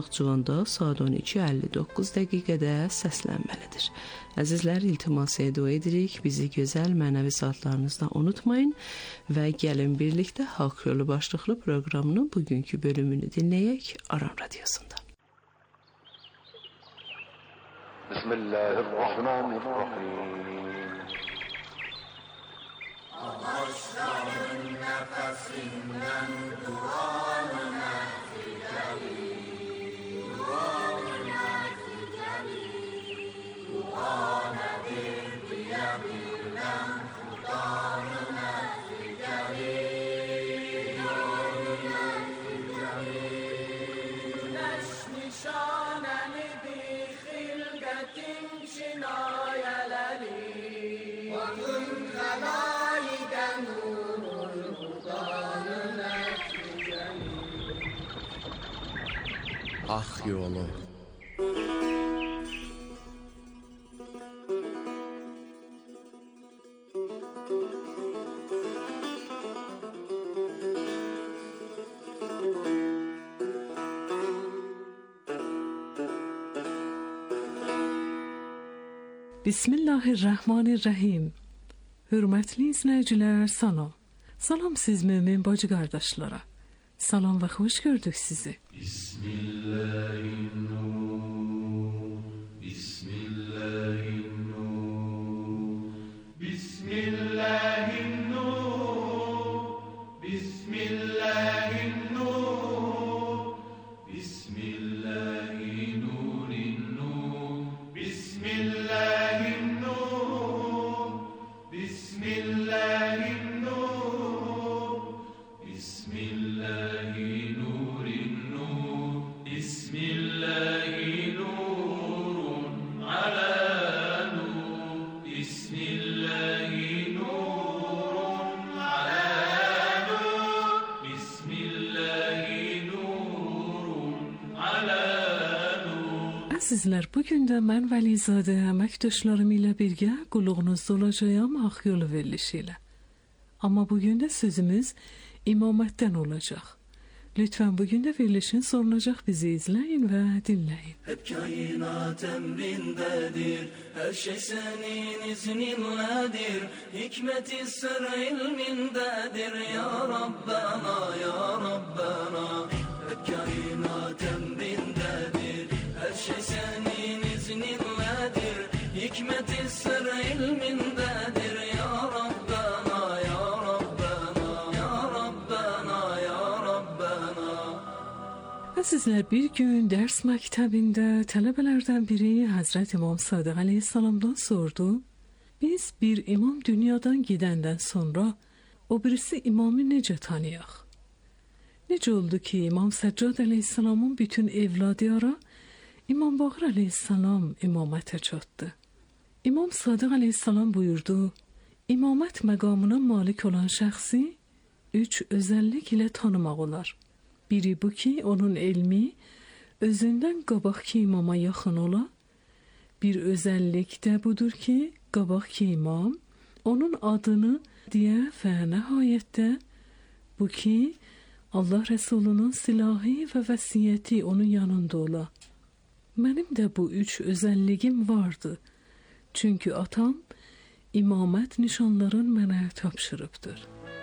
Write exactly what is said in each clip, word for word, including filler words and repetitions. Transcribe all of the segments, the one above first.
Naxçıvanda saat on iki əlli doqquz dəqiqədə səslənməlidir. Əzizlər, iltimas dua edirik, bizi gözəl mənəvi saatlarınızda unutmayın və gəlin birlikdə Haqq Yolu başlıqlı proqramının bugünkü bölümünü dinləyək Aram Radiyosunda. Bismillahirrahmanirrahim. Ağaçların nefesinden duanına ticari, duanına ticari, duanedir diyebilmem Kur'anına ticari, duanına ticari. Güneş nişaneni bir hilgetin çinayeleri, vakın kalayden nurul Kur'anına ticari. Haqq Yolu. Bismillahirrahmanirrahim. Hörmətli izləyicilər, salam. Salam siz mömin bacı qardaşlara. Salam və xoş gördük sizi. Bismillahirrahmanirrahim. Bismillahirrahmanirrahim. Bismillahirrahmanirrahim. Bismillahirrahmanirrahim. Bismillahirrahmanirrahim. Bismillahirrahmanirrahim. Bismillahirrahmanirrahim. Bismillahi nurin nur, Bismillahi nurun ala nur, Bismillahi nurun ala nur, Bismillahi nurun ala nur. Əzizlər, bugün də mən Vəlizadə əməkdaşlarım ilə birgə qulluğunuzda olacağam Haqq Yolu verilişi ilə. Amma bugün də sözümüz imamətdən olacaq. Lütfen bugün de verilişin sorulacaq, bizi izleyin ve dinleyin. Hep kainat emrindedir, her şey senin izninledir, hikmeti sır ilmindedir ya Rabbana, ya Rabbana. Hep kainat emrindedir, her şey senin izninledir, hikmeti sır ilmindedir ya Rabbana, ya Rabbana, ya Rabbana, ya Rabbana. Əzizlər, bir gün dərs məktəbində tələbələrdən biri Həzrət İmam Sadiq Əleyhisselamdan sordu. Biz bir imam dünyadan gedəndən sonra o birisi imamı necə tanıyaq? Necə oldu ki, İmam Səccad Əleyhisselamın bütün evladılara İmam Baqir Əleyhisselam imamətə çatdı. İmam Sadiq Əleyhisselam buyurdu, imamət məqamına malik olan şəxsi üç özəllik ilə tanımaq olar. Biri bu ki, onun elmi özündən qabaqki imama yaxın ola. Bir özəllik də budur ki, qabaqki imam onun adını deyə və nəhayətdə bu ki, Allah Rəsulunun silahı və vəsiyyəti onun yanında ola. Mənim də bu üç özəlligim vardı. Çünki atam imamət nişanların mənə tapşırıbdır.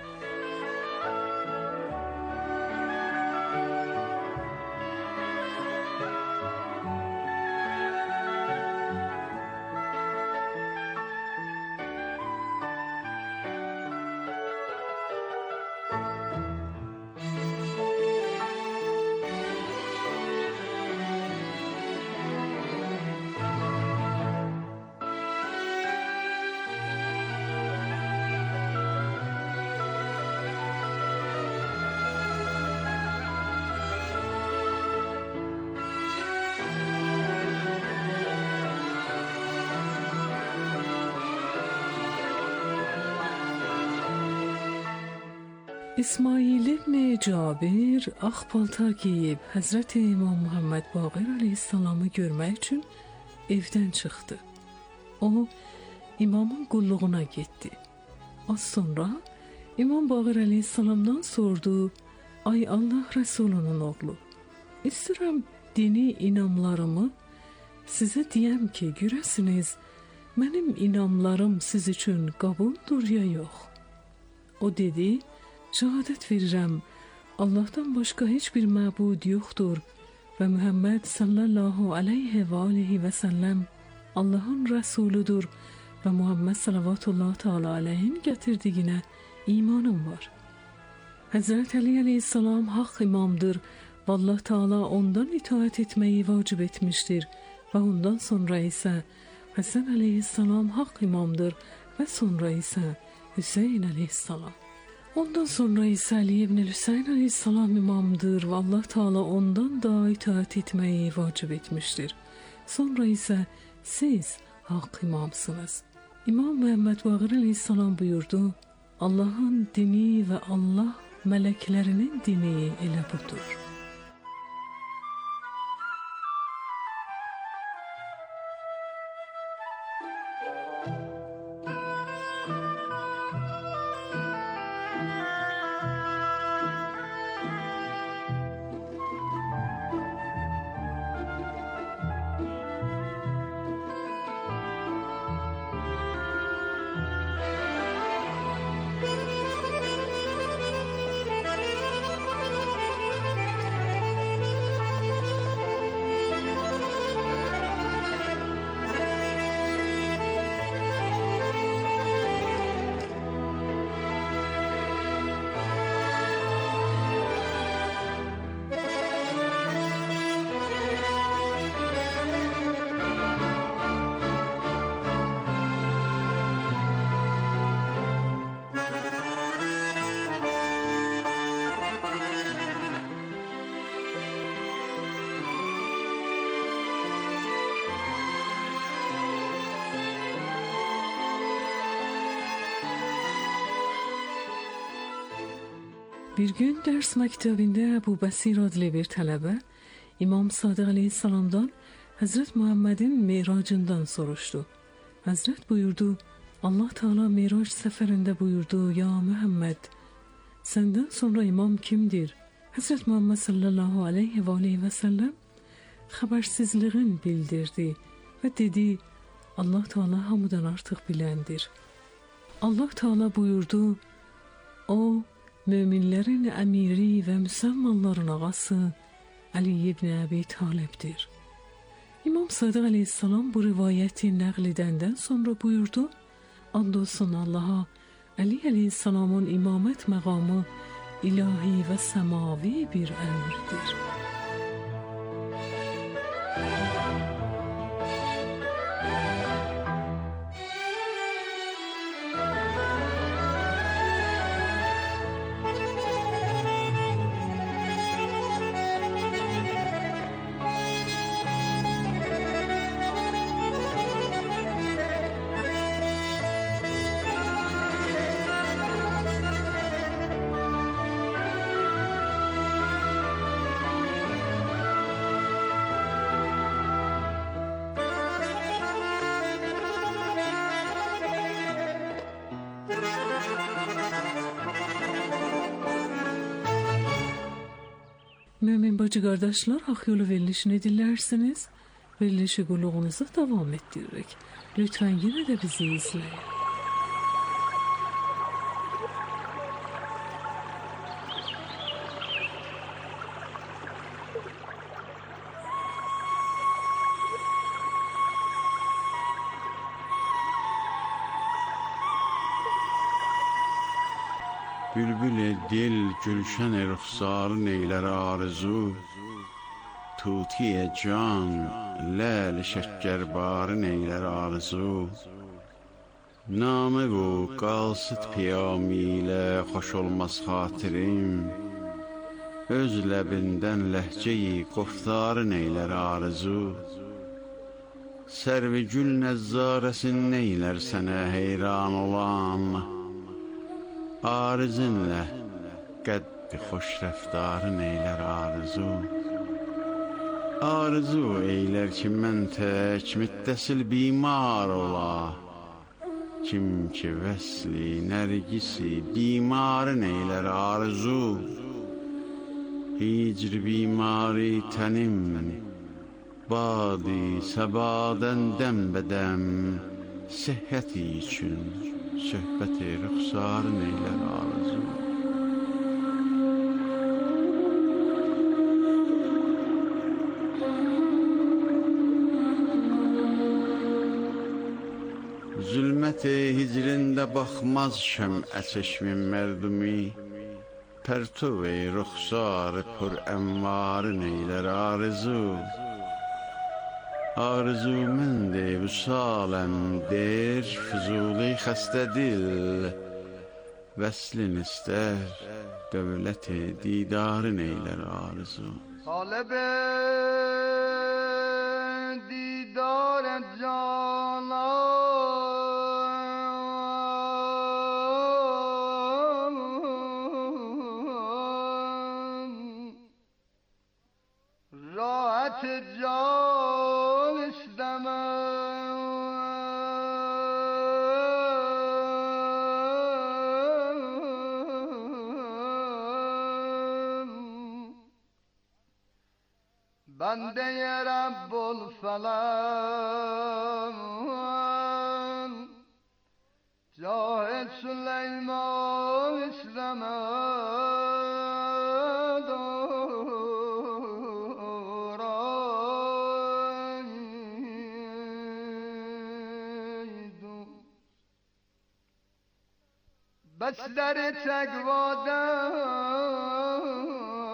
İsmail ibn Cabir ağ paltar giyib Həzrəti İmam Muhammed Baqir Aleyhisselamı görmək üçün evdən çıxdı. O, imamın qulluğuna getdi. Az sonra İmam Baqir Aleyhisselamdan sordu, ay Allah Rəsulunun oğlu, istəyirəm dini inamlarımı sizə deyəm ki, görəsiniz, mənim inamlarım siz üçün qabuldur ya yox? O dedi, şəhadət verirəm, Allahdan başqa heç bir məbud yoxdur və Muhammed sallallahu aleyhi və aleyhi və səlləm Allahın rəsuludur və Muhammed sallallahu teala aleyhin gətirdiyinə imanım var. Həzrət Ali aleyhissalam haqq imamdır və Allah Teala ondan itaat etməyi vacib etmişdir və ondan sonra isə Həsən aleyhissalam haqq imamdır və sonra isə Hüseyin aleyhissalam. Ondan sonra isə Ali ibn Hüseyin aleyhissalam imamdır və Allah Teala ondan da itaat etməyi vacib etmişdir. Sonra isə siz haqq imamsınız. İmam Muhammed Baqir aleyhissalam buyurdu, Allahın dini və Allah mələklərinin dini elə budur. Bir gün dərs məktəbində Əbu Bəsir adlı bir tələbə İmam Sadiq aleyhissalamdan Həzrət Muhammedin miracından soruşdu. Həzrət buyurdu, Allah Teala mirac səfərində buyurdu, ya Muhammed, səndən sonra imam kimdir? Həzrət Muhammed sallallahu aleyhi və aleyhi və səlləm xəbərsizliğin bildirdi və dedi, Allah Teala hamıdan artıq biləndir. Allah Teala buyurdu, o, möminlərin əmiri və müsəlmanların ağası Ali ibn Əbi Talibdir. İmam Sadiq aleyhissalam bu rivayəti nəql edəndən sonra buyurdu, and olsun Allaha, Ali aleyhissalamın imamət məqamı ilahi və səmavi bir əmrdir. Mümin bacı qardaşlar, Haqq Yolu verilişini dinlərsiniz. Verilişi qulluğunuza davam etdiririk. Lütfen yine de bizi izleyin. Bülbül dil gülşen ruhsarı neyler arzu, Tutiye can lal şekkerbarı neyler arzu. Namı bu qalsıt piyamiyle hoş olmaz hatirim, Öz ləbindən ləhcəyi qoftarı neylər arzu. Sərvi gül nəzzarəsin neylər sənə heyran olan, Arızınlə qəddi xoş rəftarı neylər arzu. Arzu eylər ki mən tək müttəsil bimar ola, Kim ki vəsli nərgisi bimarı neylər arzu. hicr bimari tənim, badi səbadən dəm bədəm, səhhəti üçün söhbəti rüxsarı neylər arzu. Zülmət-i hicrində baxmaz şəm'ə çeşmin mərdumi, pərtuv-i rüxsar-ı pür ənvarı neylər arzu. Arzu mənd-i vüsaləm der, füzuli xəstə dil, vəslin istər, dövlət-i didarı neylər arzu. طالب دیدار جانان راحت جان بنده رب الفلان جاه سلیمان اسلمد بس در تقوادم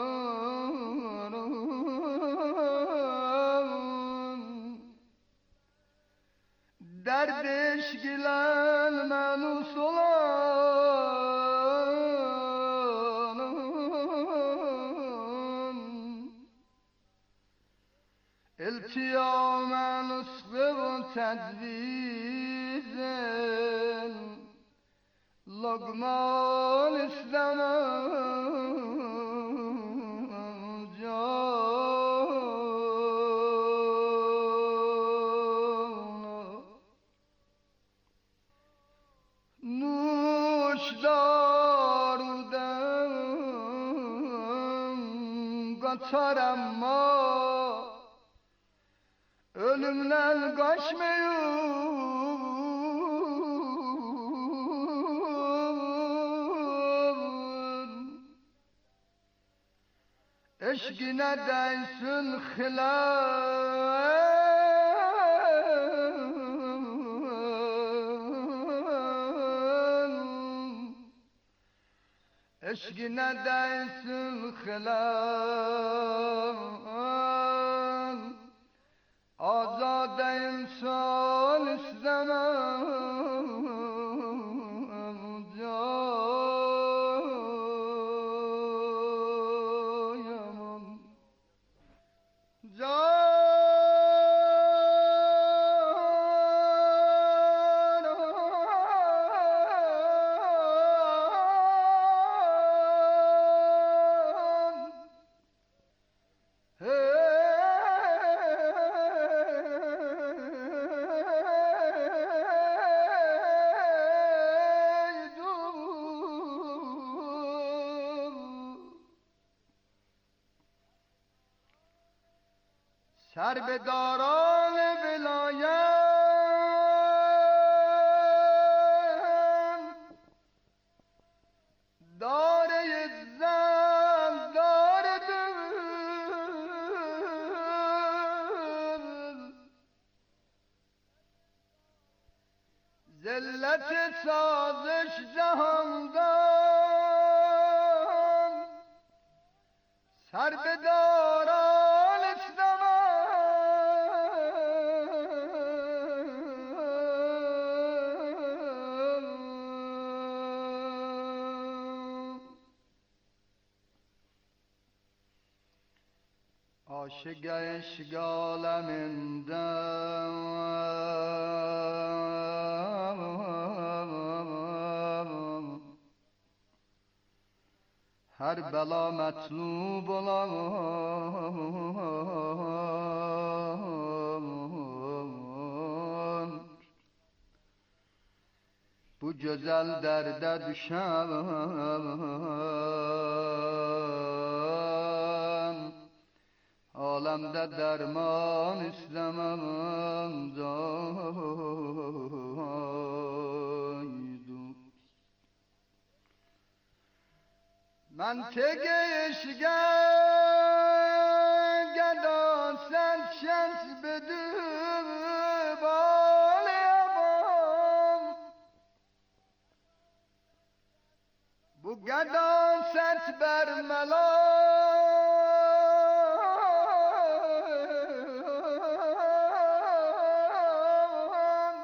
derdش gilen menus olan التيام نسخ وتجويز لقمان اسلام kaçar ama ölümden kaçmıyor. Eşkine değsin hilal eşkine değsin hilal azade insan istemem cayamam cayamam سر به داران ولایت داره زن داره دل ذلت سازش جهاندان سر به داران عاشق اشگالم اندم هر بلا مطلوب olan bu güzel derde düşen alemde derman istemem zaydu. Men tege eşge gedan sen şems bedü balebam. Bu gedan sent bermelan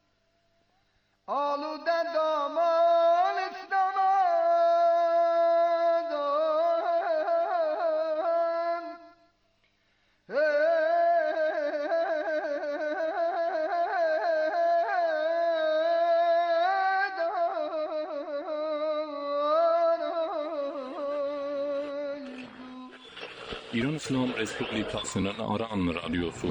alude daman istemadan. Hey İran İslam Respublikası'nın Aran Radyosu.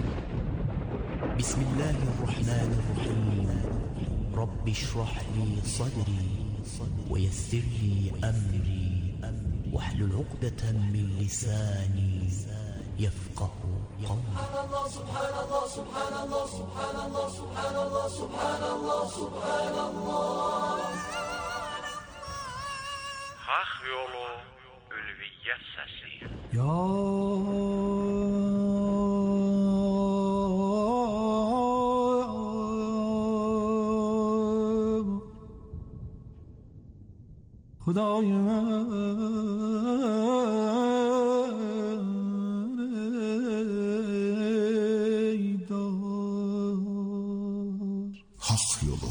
Bismillahirrahmanirrahim. Rabbi şrah li sadri ve yessir li emri ve hlul ukdeten min lisani yefkahu kavli. Subhanallah, subhanallah, subhanallah, subhanallah, subhanallah, subhanallah. Hak yolu ülviyyət səsi. Ya Hudayım Hak yolu.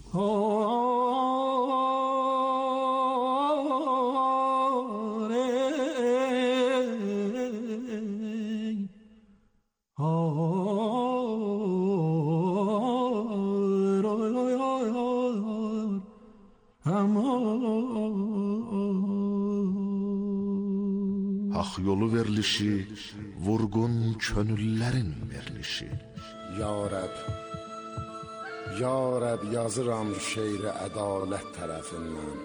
Hak yolu verilişi, vurgun könüllerin verilişi. Ya Rəb, Ya Rəb yazıram şeiri ədalət tərəfindən.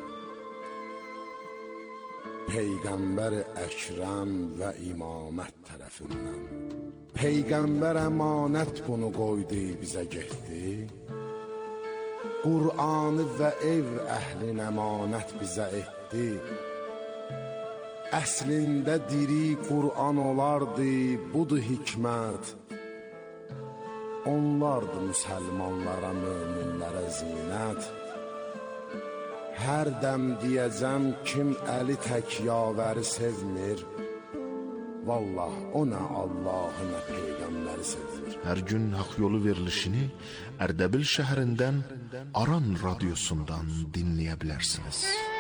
Peyğəmbər Əkrəm və imamət tərəfindən. Peyğəmbər əmanət bunu qoydu bizə getdi. Qur'anı və ev əhlin əmanət bizə etdi. Əslində diri Qur'an olardı, budur hikmət. Onlardı müsəlmanlara, möminlərə zinət. Hər dəm deyəcəm kim əli tək yavəri sevmir. Vallah o nə Allahı nə Peyğəmbəri sevmir. Hər gün hak yolu verilişini Ərdəbil şəhərindən Aran radyosundan dinləyə bilərsiniz.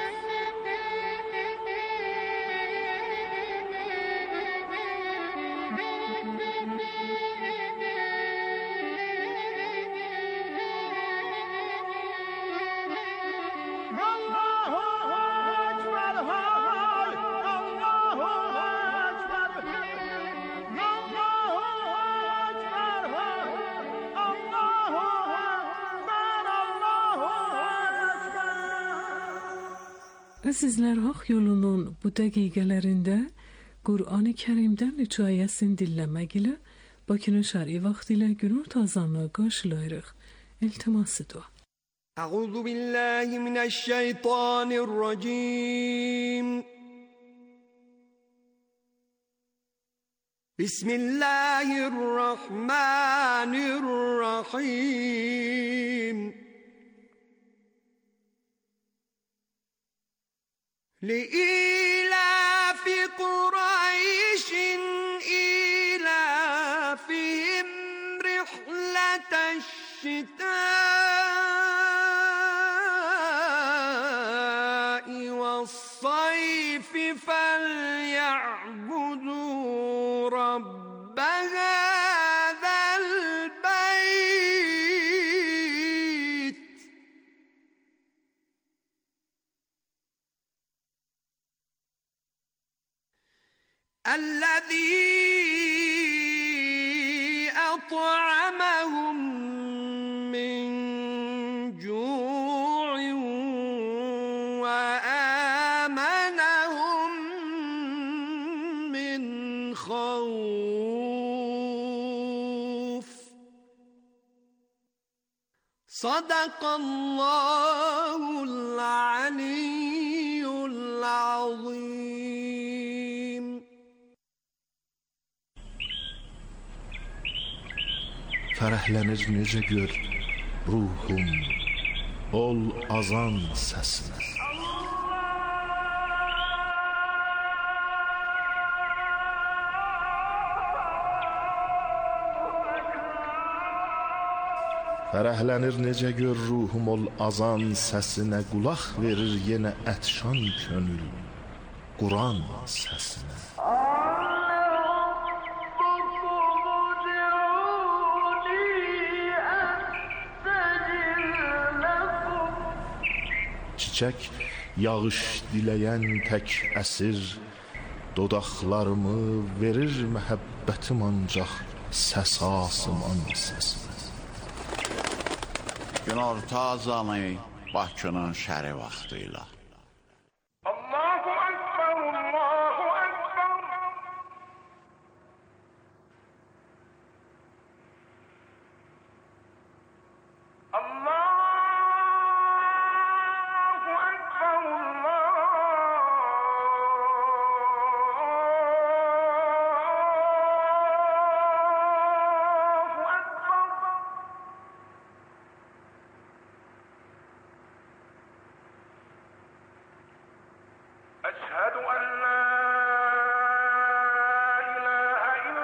Əzizlər, Haq yolunun bu dəqiqələrində Qur'an-ı Kərimdən üç ayəsini dinləmək ilə Bakının şəri vaxtı ilə günün tazanlığı qarşılayırıq. İltiması dua. Əuzu billahi minəşşeytanirracim. Bismillahirrahmanirrahim. لإيلاف قريش إيلافهم رحلة الشتاء والصيف فليعبدوا رب هذا البيت الذي أطعمهم من جوع وآمنهم من خوف. صدق الله العلي العظيم. Fərəhlənir necə gör ruhum ol azan səsinə. Fərəhlənir necə gör ruhum ol azan səsinə, qulaq verir yenə ətşan könül Quran səsinə. Çiçək yağış diləyən tək əsir, dodaqlarımı verir məhəbbətim ancaq səs asıman səsinə. Günorta azanı Bakının şəri vaxtıyla. Allahu Ekber, Allahu Ekber. Allahu Ekber, Allahu Ekber. أشهد أن لا إله إلا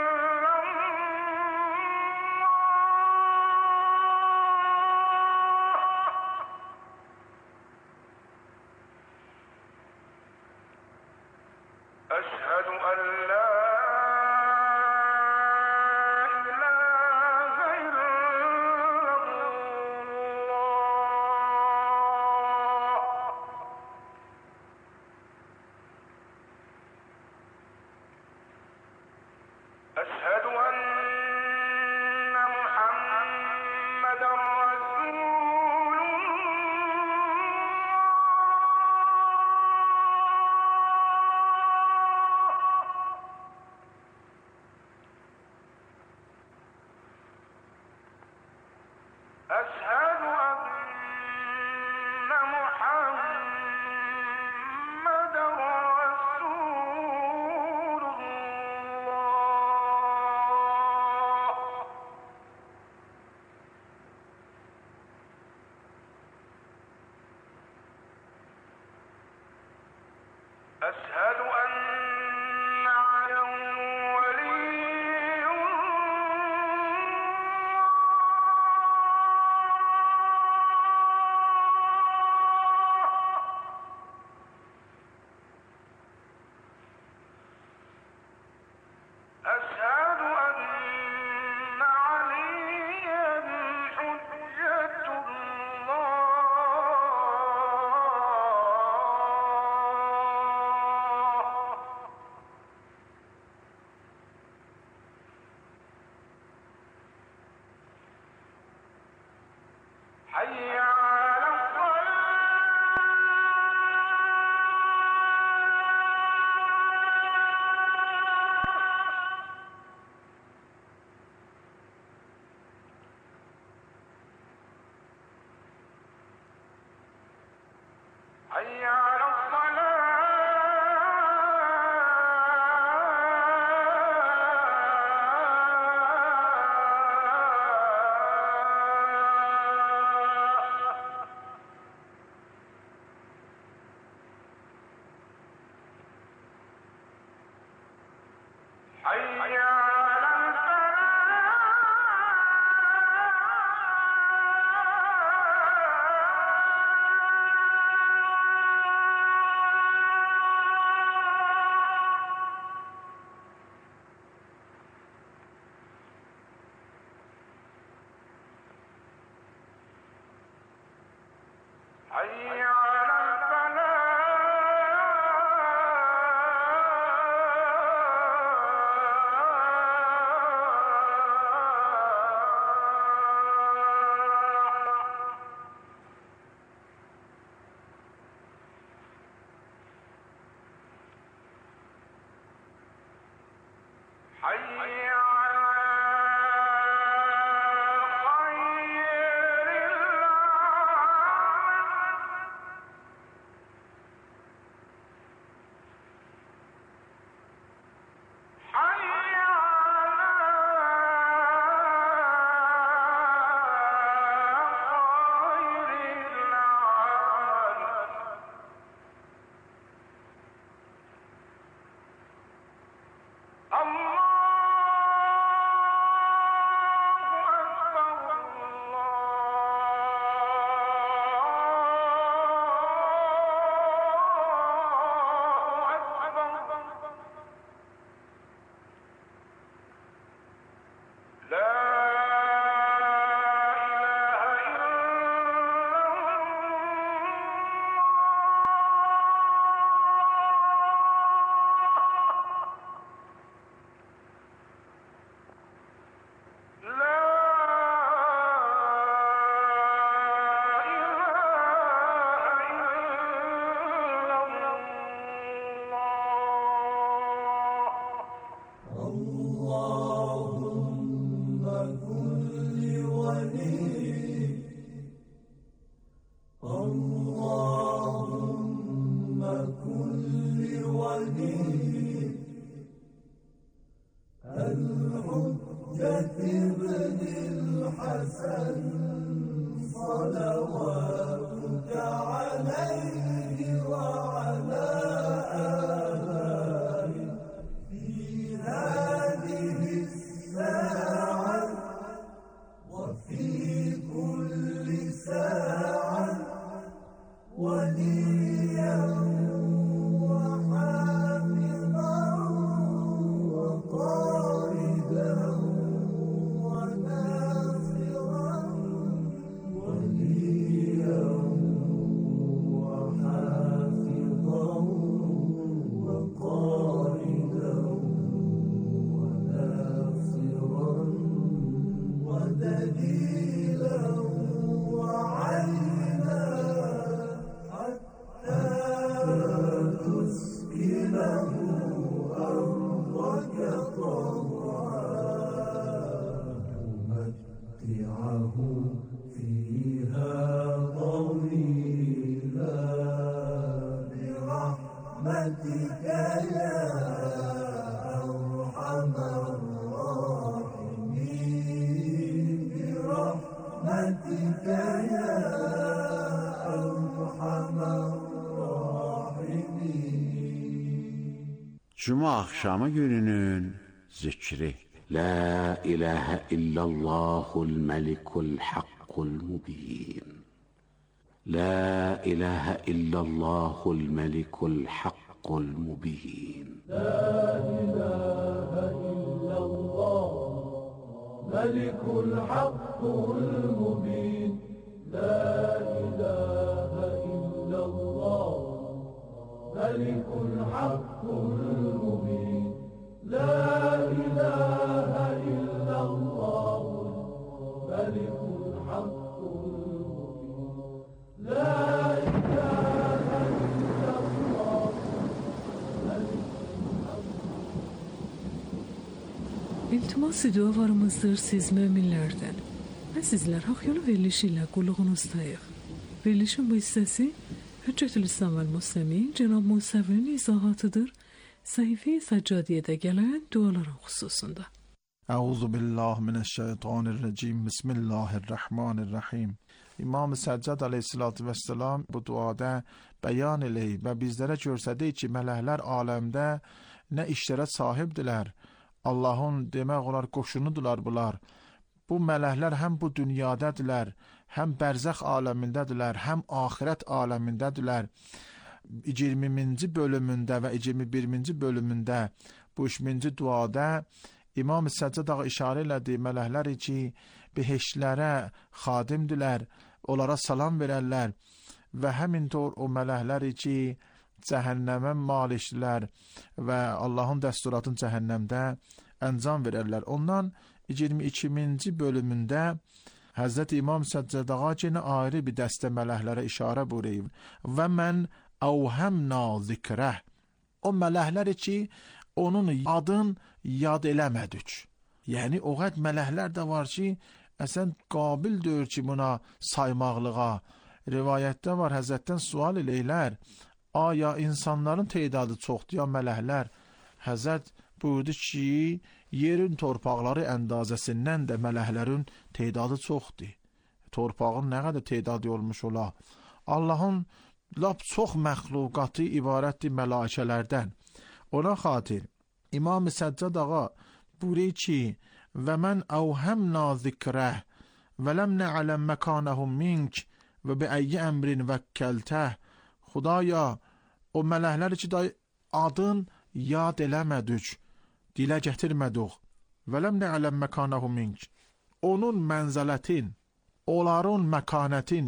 الله. أشهد أن لا إله إلا الله. أشهد أن محمدًا رسول الله. أشهد أن محمدًا رسول الله. أشهد أن عليا ولي الله. أشهد أن عليا حجة الله. حي على الصلاة. حي على الصلاة. حي على الفلاح. حي على الفلاح. حي على غير ابن الحسن صلواتك عليه وعلى آله في هذه الساعة وفي كل ساعة وليا وحافظا وقائدا وناصرا وليا وحافظا وقائدا وناصرا ودليلا وعينا حتى تسكنه أرضك طوعا تمتعه فيها طويلا برحمتك يا أرحم الراحمين برحمتك يا أرحم الراحمين. Cuma akşamı gününün zikri. La ilahe illallahul melikul hakkul mubin. La ilahe illallahul melikul hakkul mubin. لا إله إلا الله ملك الحق المبين. لا إله إلا الله ملك الحق المبين. لا إله إلا الله ملك الحق المبين. لا إله إلا الله İltimas dualarımızdır siz müminlerden. Və sizlər haqq yolu verilişi ilə qulluğunuzdayıq. Verilişin bu hissəsi Hüccətül İslam və Müslimin Cənab Musəvvinin izahatıdır. Səhifə-i Səccadiyyədə gələn duaların xüsusunda. Əuzu billah minəşşeytanirracim. Bismillahirrahmanirrahim. İmam Səccad aleyhissalatu vesselam bu duada bəyan eləyib və bizlərə göstərdi ki, mələklər aləmdə nə işlərə sahibdilər. Allahın demək olar qoşunudular bunlar. Bu mələklər həm bu dünyadadırlar, həm bərzəx aləmindədirlər, həm axirət aləmindədirlər. iyirminci bölümündə və iyirmi birinci bölümündə bu üçüncü duada İmam Səccad ağa işarə elədi mələklər ki, behişlərə xadimdirlər, onlara salam verərlər və həmintor o mələklər ki, cəhənnəmə malikdirlər və Allahın dəsturatını cəhənnəmdə əncam verərlər. Ondan iyirmi ikinci bölümündə Həzrət İmam Səccad ağa yenə ayrı bir dəstə mələklərə işarə buyurur. Və mən əvhəmna zikrəh. O mələklər ki, onun adın yad eləmədik. Yəni, o qəd mələklər də var ki, əsən qabildir ki, buna saymaqlığa. Rivayətdə var, Həzrətdən sual eləylər, aya insanların tedadı çoxdur ya mələklər? Həzrət buyurdu ki, yerin torpaqları əndazəsindən də mələklərin tedadı çoxdur. Torpağın nə qədər tedadı olmuş ola? Allahın lap çox məxluqatı ibarətdir mələkələrdən. Ona xatir İmam Səccad ağa buyurur ki, və mən əvhəmna zikrəh və ləm nə'ələm məkanəhum mink və bi əyyi əmrin vəkkəltəh. Xudaya, o mələklər ki, adın yad eləmədik, dilə gətirmədik. Və ləm nə'ələm məkanəhum mink. Onun mənzələtin, onların məkanətin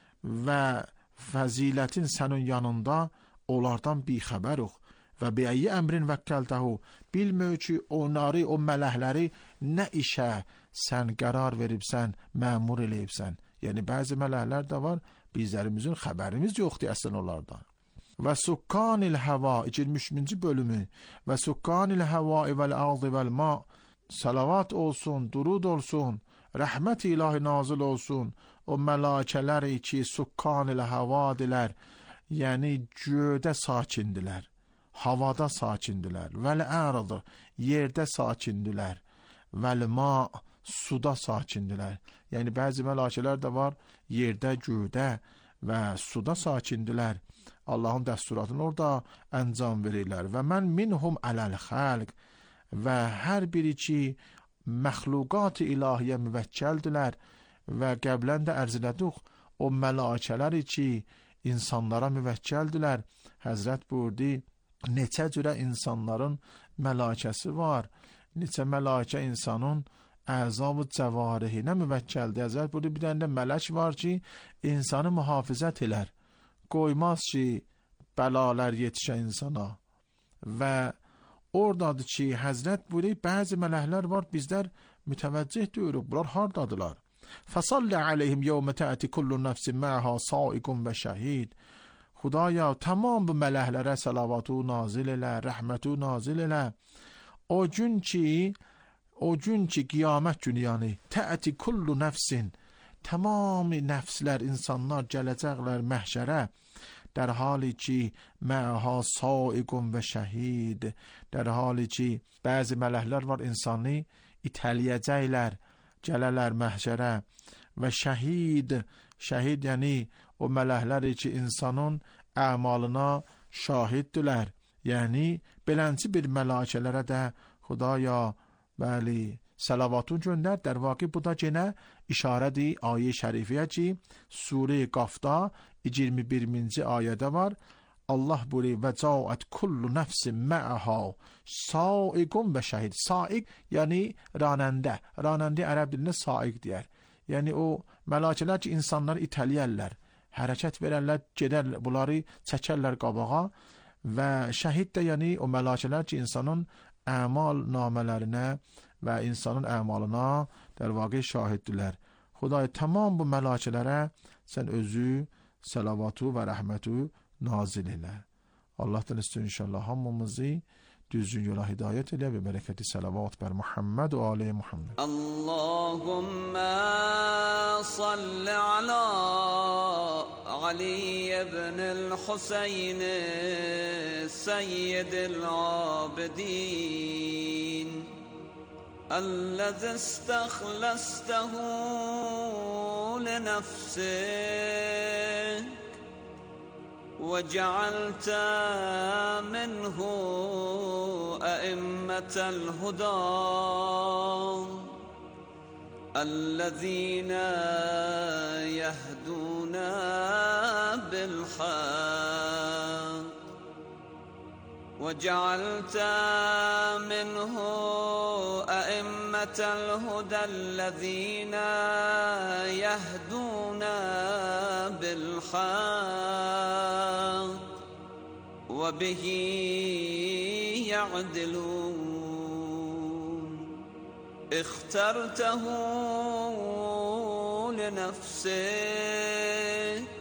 və fəzilətin sənin yanında onlardan bixəbərik. Və biyəyi əmrin vəkkəltəhu, bilmir ki, onları, o mələkləri nə işə sən qərar veribsən, məmur eləyibsən. Yəni, bəzi mələklər də var, bizlərimizin xəbərimiz yoxdur əslən onlardan. Və sukkanil həva, iyirmi üçüncü bölümü, və sukkanil həva vəl-əğzi vəl-ma, salavat olsun, durud olsun, rəhmət ilahi nazil olsun, o mələkələri ki, sukkanil həvadilər, yəni gödə sakindilər. Havada sakindilər, vəl-ərd, yerdə sakindilər vəl-ma suda sakindirlər. Yəni bəzi mələkələr də var yerdə, göydə və suda sakindirlər. Allahın dəsturatını orada əncam verirlər. Və mən minhum aləl xalq və hər biri ki məxluqat ilahiyyə müvəkkəldirlər və qəblən də ərz elədik o mələkələri ki insanlara müvəkkəldirlər. Həzrət buyurdu neçə cürə insanların mələkəsi var, neçə mələkə insanın əzab-ı cəvarihinə müvəkkəldir. Həzrət buyurdu bir dənə mələk var ki insanı mühafizət elər, qoymaz ki bəlalar yetişə insana. Və oradadır ki Həzrət buyurdu bəzi mələklər var bizlər mütəvəccüh deyirik, bunlar hardadılar? فَصَلَّ عَلَيْهِمْ يَوْمَ تَأْتِ كُلُّ نَفْسٍ مَعَهَا صَائِقٌ وَشَهِيدٌ. Xudaya tamam bu mələklərə səlavatu nazil elə, rəhmətu nazil elə. O gün ki, o gün ki qiyamət günü yəni tə'ti kullu nəfsin, tamam nəfslər, insanlar gələcəklər məhşərə. در حالی ki معها صائق و şəhid, در حالی ki bəzi mələklər var insanı itələyəcəklər, gələrlər məhşərə. Və şəhid, şəhid yəni o mələklər ki insanın əmalına şahiddirlər. Yəni belənci bir mələkələrə də Xudaya bəli salavatun göndər. در واقع bu da yenə işarədir ayə şərifəyə ki Surə Qafda iyirmi birinci ayədə var. Allah buyuruyor və caat kullu nəfsin ma'aha saiqun və şəhid. Saiq yəni ranəndə. Ranəndə ərəb dilində saiq deyər. Yəni o mələkələr ki insanları itələyərlər, hərəkət verərlər, gedər bunları çəkərlər qabağa. Və şəhid də yəni o mələkələr ki insanın əmal namələrinə və insanın əmalına در واقع şahiddirlər. Xuday tamam bu mələkələrə sən özü səlavatu və rəhmətu nazil elə. Allah'tan istiyor inşallah hamımızı düzgün yola hidayet elə ve bereketi salavat ber Muhammed ve Ali Muhammed. Allahümme salli ala Ali ibn Hüseyin seyyidil abidin الذي استخلصته لنفسك وجعلت منه أئمة الهدى الذين يهدون بالحق وجعلت منه أئمة الهدى الذين يهدون بالحق وبه يعدلون اخترته لنفسك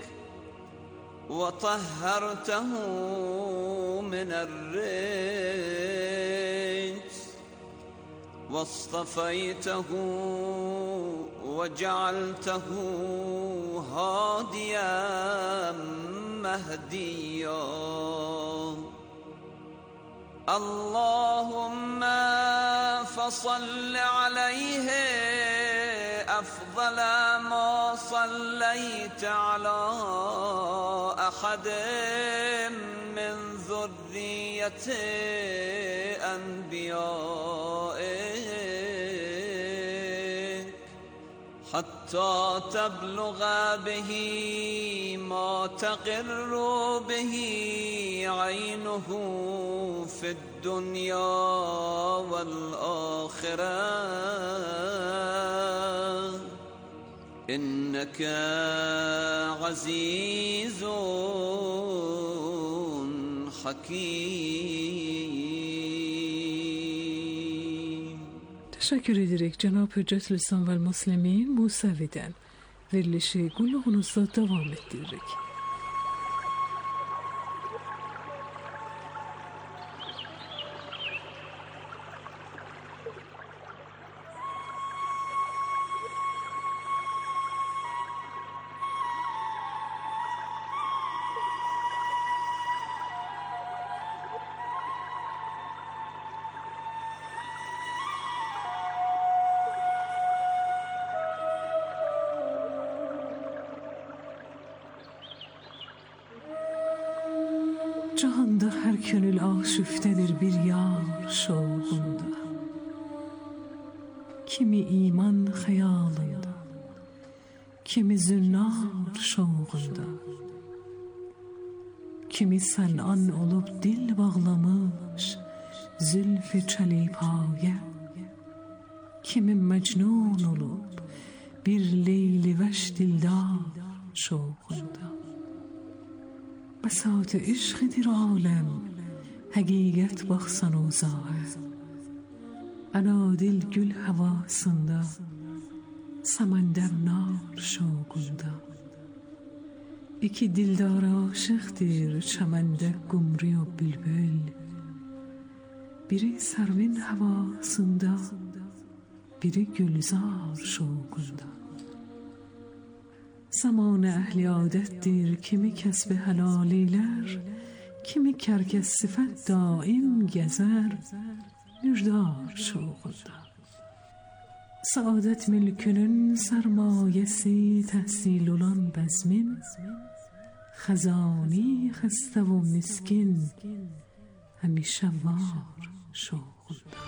وطهرته من الرجس واصطفيته وجعلته هاديا مهديا اللهم فصل عليه أفضل ما صليت على أحد من ذرية أنبيائك حتى تبلغ به ما تقر به عينه في الدنيا والآخرة إنك عزيز حكيم. Teşekkür ederek Cenab-ı Hüccet Lisan ve Müslimin Musavi'den verilişi kulluğunuzda devam ettirerek. cahanda hər könül aşüftədir bir yar şoğunda. Kimi iman xəyalında, kimi zünnar şoğunda, kimi sən'an olub dil bağlamış zülf-i çəlipayə, kimi məcnun olub bir leyli vəş dildar şoğunda. Bəsat eşqidir aləm, həqiqət baxsan uzağa, ənadil gül havasında, samandər nar şoğunda. İki dildar aşıqdır çəməndə qumri o bülbül, biri sərvin havasında, biri gülzar şoğunda. Zamanı əhli adətdir, kimi kəsbi həlalilər, kimi kərkəs sifət daim gəzər, müjdar şoğunda. Saadət mülkünün sərmayəsi təhsil olan bəzmin, xəzani xəstə və miskin, həmişə var şoğunda.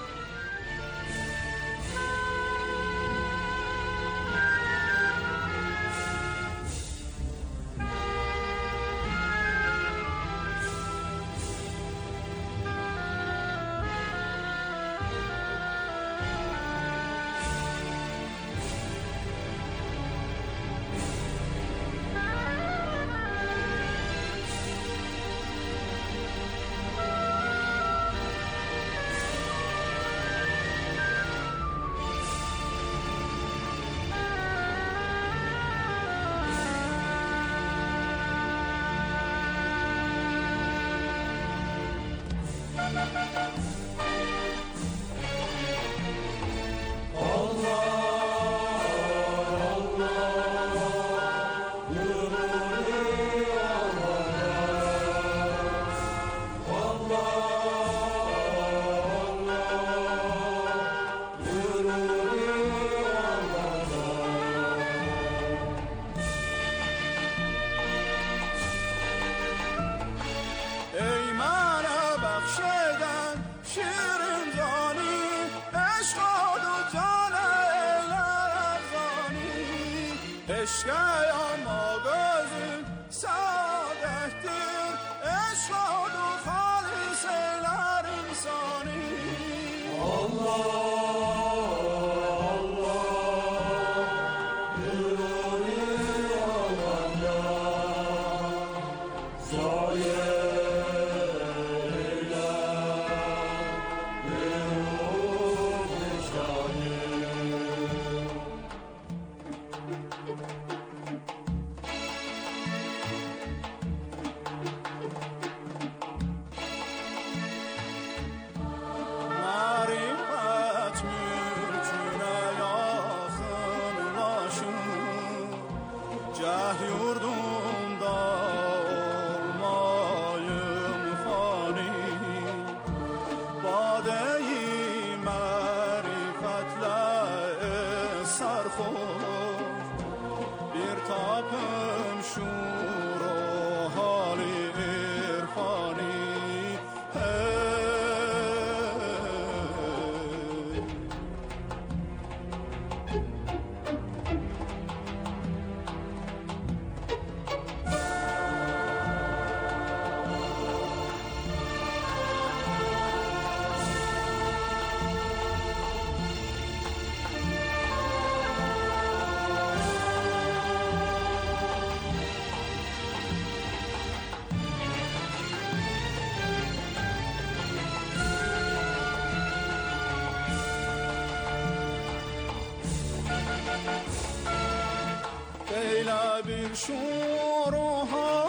bir şur o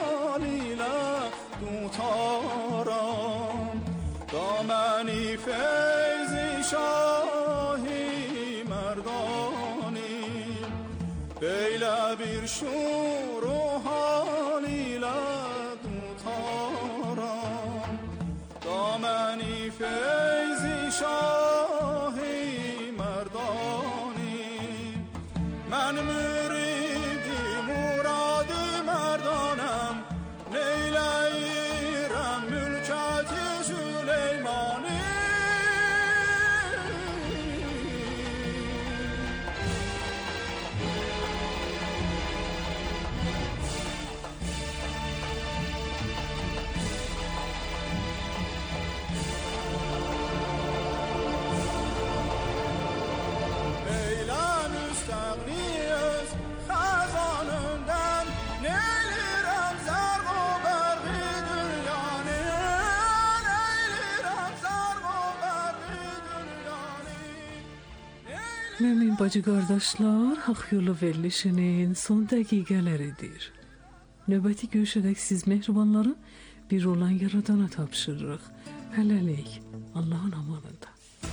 haliyle tutarım dameni feyzi şahi merdani böyle bir şur o haliyle tutarım dameni feyzi şahi merdani men müridi muradı merdanım neyleyir Mümin bacı qardaşlar, Haqq Yolu verilişinin son dəqiqələridir. Növbəti görüşədək siz mehribanları bir olan yaradana tapşırırıq. Hələlik, Allahın amanında.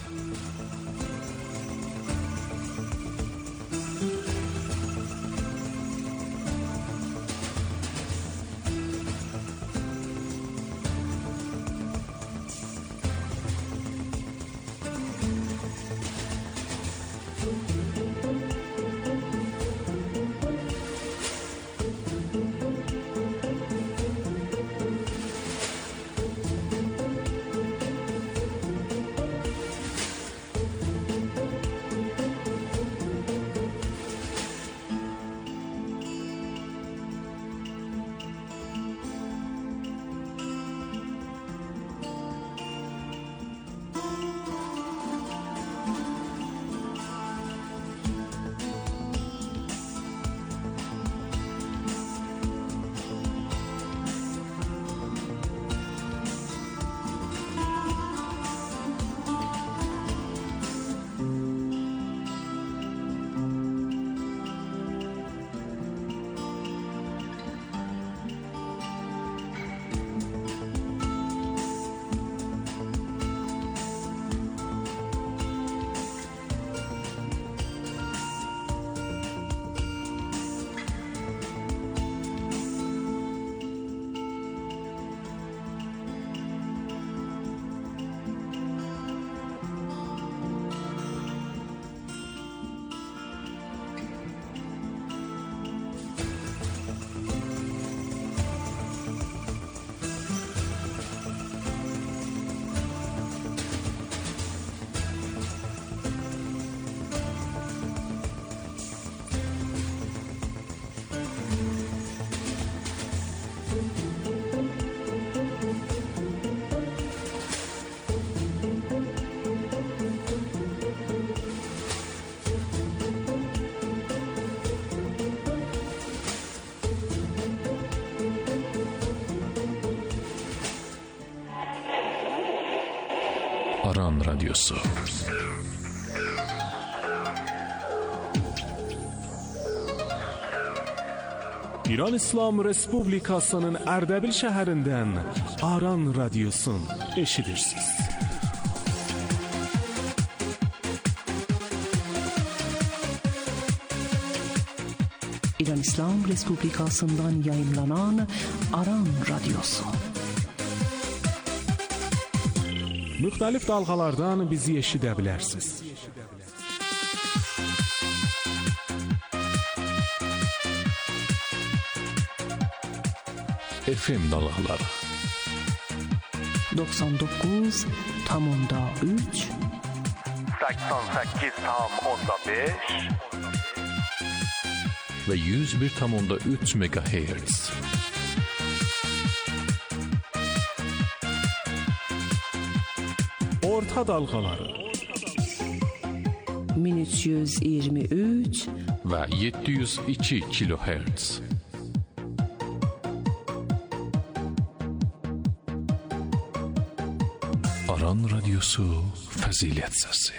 Aran Radyosu. İran İslam Respublikasının Ərdəbil şəhərindən Aran Radyosun eşidirsiniz. İran İslam Respublikasından yayınlanan Aran Radyosu. Müxtəlif dalğalardan bizi eşidə bilərsiniz. F M dalğaları doksan dokuz tam onda üç seksen sekiz tam onda beş ve yüz bir tam onda üç megahertz. Orta dalğaları min üç yüz iyirmi üç ve yedi yüz iki kilohertz. Aran Radyosu Fazilet Sesi.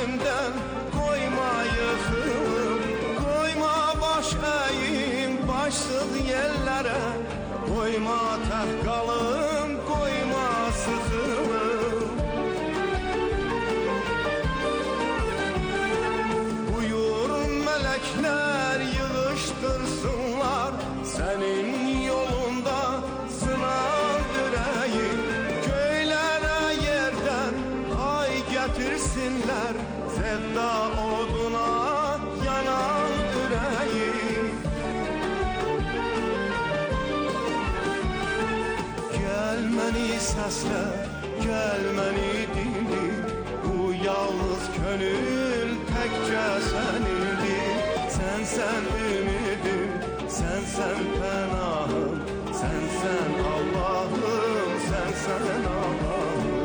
elinden koyma yıkılım, koyma baş eğim başsız yerlere, koyma teh kalım, koyma sıkılım. Buyur melekler yığıştırsınlar senin yolunda sınav yüreği, köylere yerden ay getirsinler sevda oduna yanan yüreği. Gelmeni sesle, gelmeni dindir, bu yalnız gönül tekçe senindir. Sen sen ümidim, sen sen penahım, sen sen Allah'ım, sen sen Allah'ım.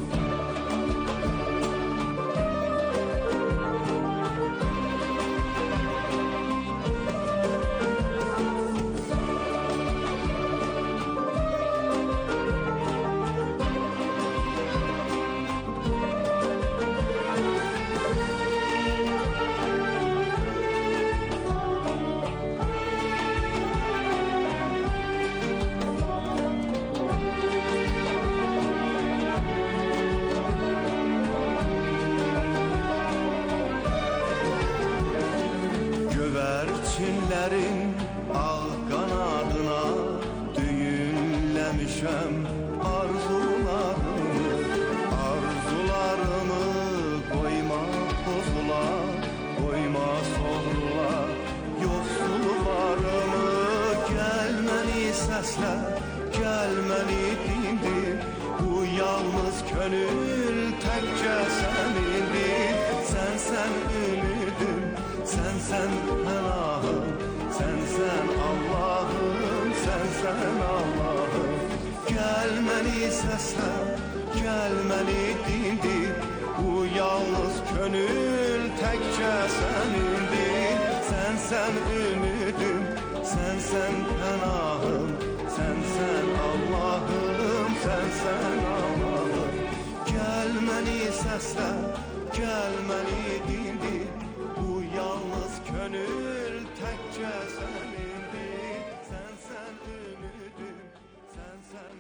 Güvercinlerin ağ kanadına düğümlemişem arzularımı, arzularımı koyma pozula, koyma solula, yoksullarımı. Gelmeni sesle, gelmeni dindir, bu yalnız gönül tekçe senindir. Sen sen ümidim, sen sen penahım, sen sen Allah'ım, sen sen Allah'ım. Gelmeni sesle, gelmeni dindir, bu yalnız gönül tekçe senindir. Sen sen ümidim, sen sen penahım, sen sen Allah'ım, sen sen Allah'ım. Gelmeni sesle, gelmeni dindir, bu yalnız gönül tekçe senindir. Sen sen ümidim, sen sen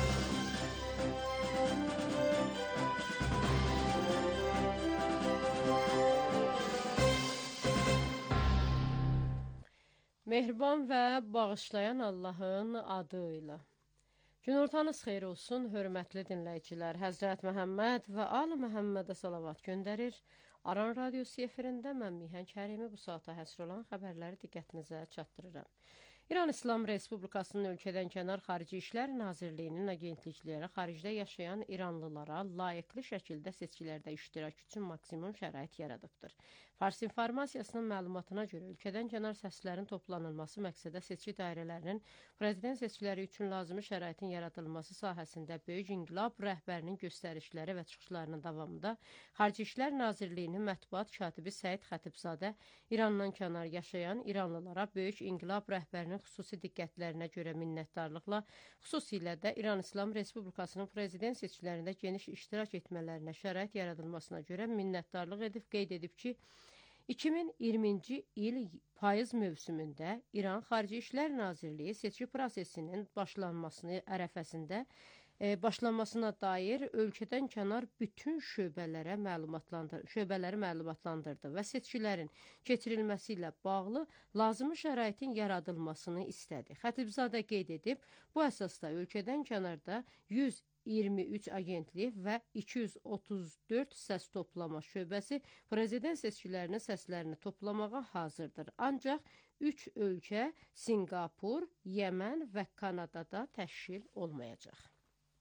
Mehriban və bağışlayan Allahın adıyla. Günortanız xeyir olsun, hörmətli dinləyicilər. Həzrət Məhəmməd və Ali Məhəmmədə salavat göndərir. Aran Radiosu efirində mən Mihan Kərimi bu saata həsr olan xəbərləri diqqətinizə çatdırıram. İran İslam Respublikasının ölkədən kənar Xarici İşlər Nazirliyinin agentlikləri xaricdə yaşayan İranlılara layiqli şəkildə seçkilərdə iştirak üçün maksimum şərait yaradıbdır. Fars informasiyasının məlumatına görə ölkədən kənar səslərin toplanılması məqsədə seçki dairələrinin prezident seçkiləri üçün lazımi şəraitin yaradılması sahəsində böyük inqilab rəhbərinin göstərişləri və çıxışlarının davamında Xarici İşlər Nazirliyinin mətbuat katibi Səid Xətibzadə İrandan kənar yaşayan İranlılara böyük inqilab rəhbərinin xüsusi diqqətlərinə görə minnətdarlıqla, xüsusilə də İran İslam Respublikasının prezident seçkilərində geniş iştirak etmələrinə şərait yaradılmasına görə minnətdarlıq edib, qeyd edib ki, iki min iyirminci il payız mövsümündə İran Xarici İşlər Nazirliyi seçki prosesinin başlanmasını ərəfəsində e, başlanmasına dair ölkədən kənar bütün şöbələrə məlumatlandır, şöbələri məlumatlandırdı və seçkilərin keçirilməsi ilə bağlı lazımi şəraitin yaradılmasını istədi. Xətibzadə qeyd edib, bu əsasda ölkədən kənarda yüz iyirmi üç agentlik və iki yüz otuz dörd səs toplama şöbəsi prezident seçkilərinin səslərini toplamağa hazırdır. Ancaq üç ölkə Sinqapur, Yəmən və Kanadada təşkil olmayacaq.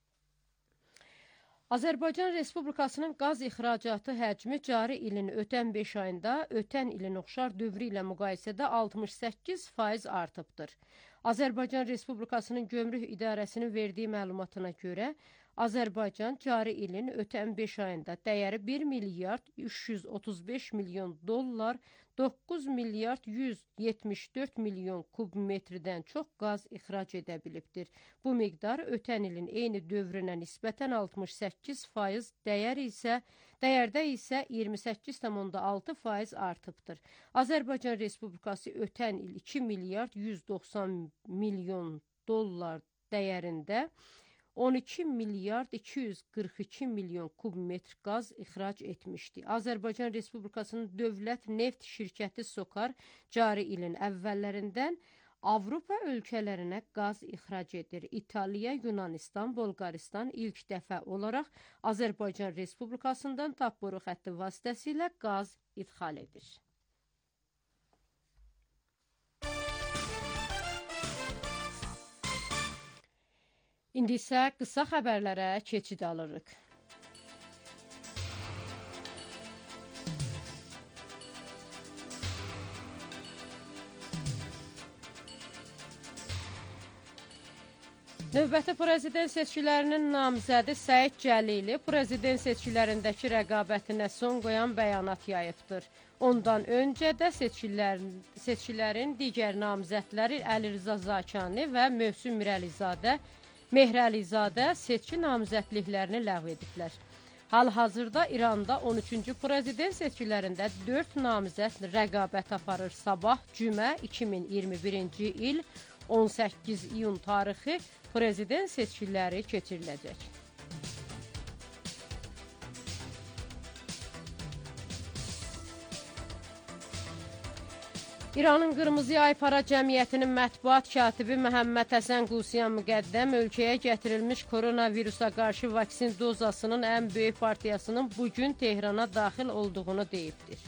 Azərbaycan Respublikasının qaz ixracatı həcmi cari ilin ötən beş ayında ötən ilin oxşar dövrü ilə müqayisədə altmış səkkiz faiz artıbdır. Azərbaycan Respublikasının Gömrük İdarəsinin verdiyi məlumatına görə Azərbaycan cari ilin ötən beş ayında dəyəri bir milyard üç yüz otuz beş milyon dollar, doqquz milyard yüz yetmiş dörd milyon kubmetrdən çox qaz ixrac edə bilibdir. Bu miqdar ötən ilin eyni dövrünə nisbətən altmış səkkiz faiz, dəyər isə, dəyərdə isə iyirmi səkkiz tam altı faiz artıbdır. Azərbaycan Respublikası ötən il iki milyard yüz doxsan milyon dollar dəyərində on iki milyard iki yüz qırx iki milyon kubmetr qaz ixrac etmişdi. Azərbaycan Respublikasının dövlət neft şirkəti SOKAR cari ilin əvvəllərindən Avropa ölkələrinə qaz ixrac edir. İtaliya, Yunanistan, Bolqaristan ilk dəfə olaraq Azərbaycan Respublikasından TAP boru xətti vasitəsilə qaz ixal edir. İndi isə qısa xəbərlərə keçid alırıq. Növbəti prezident seçkilərinin namizədi Səid Cəlili prezident seçkilərindəki rəqabətinə son qoyan bəyanat yayıbdır. Ondan öncə də seçkilərin, seçkilərin digər namizədləri Əli Rza Zakani və Mövsüm Mirəlizadə Mehrəlizadə seçki namizədliklərini ləğv ediblər. Hal-hazırda İranda on üçüncü prezident seçkilərində dörd namizəd rəqabət aparır. Sabah cümə iki min iyirmi birinci il on səkkiz iyun tarixi prezident seçkiləri keçiriləcək. İranın Qırmızı Aypara Cəmiyyətinin mətbuat katibi Məhəmməd Həsən Qusiyan Müqəddəm ölkəyə gətirilmiş koronavirusa qarşı vaksin dozasının ən böyük partiyasının bugün Tehrana daxil olduğunu deyibdir.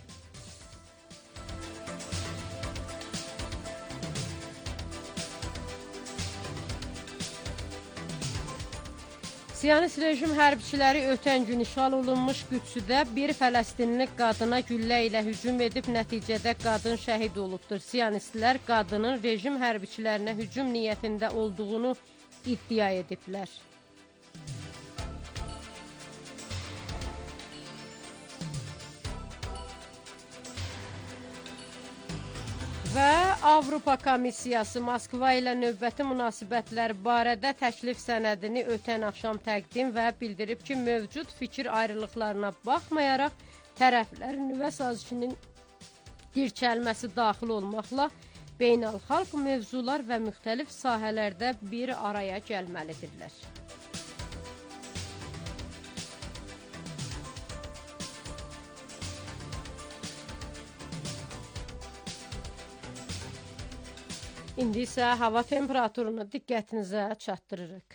Siyonist rejim hərbiçiləri ötən gün işğal olunmuş Qüdsüdə bir Fələstinli qadına güllə ilə hücum edib, nəticədə qadın şəhid olubdur. Siyonistlər qadının rejim hərbiçilərinə hücum niyyətində olduğunu iddia ediblər. Və Avropa Komissiyası Moskva ilə növbəti münasibətlər barədə təklif sənədini ötən axşam təqdim və bildirib ki, mövcud fikir ayrılıqlarına baxmayaraq tərəflərin nüvə sazişinin dirçəlməsi daxil olmaqla beynəlxalq mövzular və müxtəlif sahələrdə bir araya gəlməlidirlər. İndi isə hava temperaturunu diqqətinizə çatdırırıq.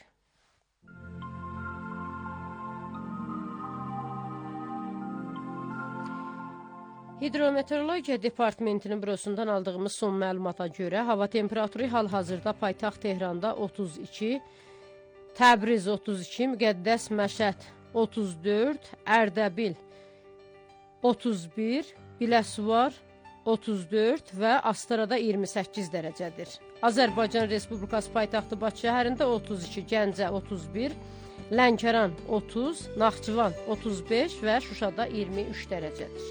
Hidrometeorologiya Departamentinin bürosundan aldığımız son məlumata görə hava temperaturu hal-hazırda paytaxt Tehranda otuz iki, Təbriz otuz iki, Müqəddəs Məşəd otuz dörd, Ərdəbil otuz bir, Biləsuvar otuz dörd və Astarada iyirmi səkkiz dərəcədir. Azərbaycan Respublikası paytaxtı Bakı şəhərində otuz iki, Gəncə otuz bir, Lənkəran otuz, Naxçıvan otuz beş və Şuşada iyirmi üç dərəcədir.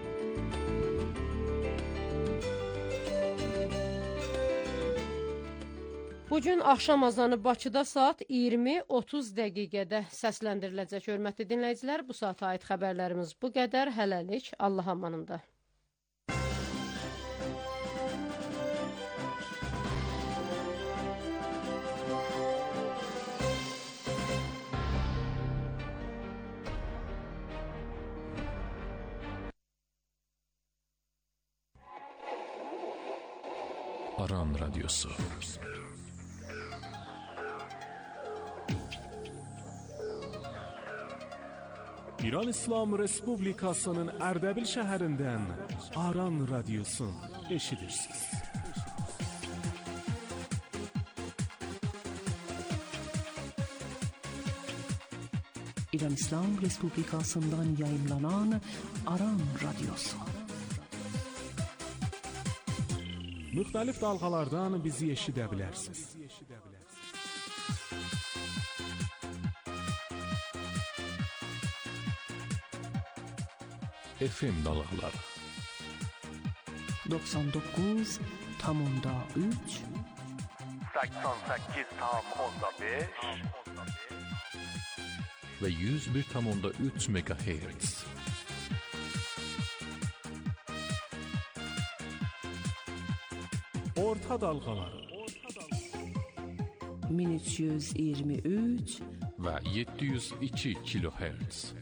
Bugün axşam azanı Bakıda saat iyirmi otuz dəqiqədə səsləndiriləcək. Hörmətli dinləyicilər, bu saata aid xəbərlərimiz bu qədər. Hələlik, Allah amanında. Aran Radyosu. İran İslam Respublikasının Ərdəbil şəhərindən Aran Radyosun eşidirsiniz. İran İslam Respublikasından yayınlanan Aran Radyosu. Müxtəlif dalğalardan bizi eşidə bilərsiniz. F M dalğaları doxsan doqquz tam onda üç səksən səkkiz tam onda beş ve yüz bir tam onda üç megahertz. Orta dalğaları min üç yüz iyirmi üç ve yedi yüz iki kilohertz.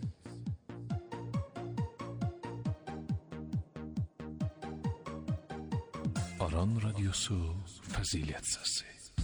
Aran Radyosu Fazilet Sesi.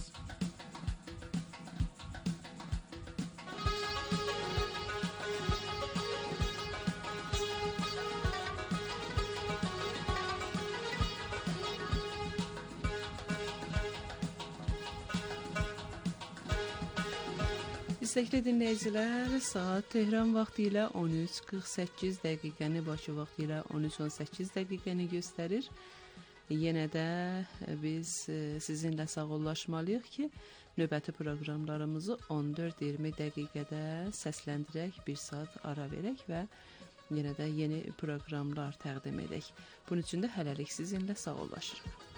İstəkli dinləyicilər, saat Tehran vaxtı ilə on üç qırx səkkiz dəqiqəni, Bakı vaxtı ilə on üç on səkkiz dəqiqəni göstərir. Yenə də biz sizinlə sağollaşmalıyıq ki, növbəti proqramlarımızı on dörd iyirmi dəqiqədə səsləndirək, bir saat ara verək və yenə də yeni proqramlar təqdim edək. Bunun üçün də hələlik sizinlə sağollaşırıq.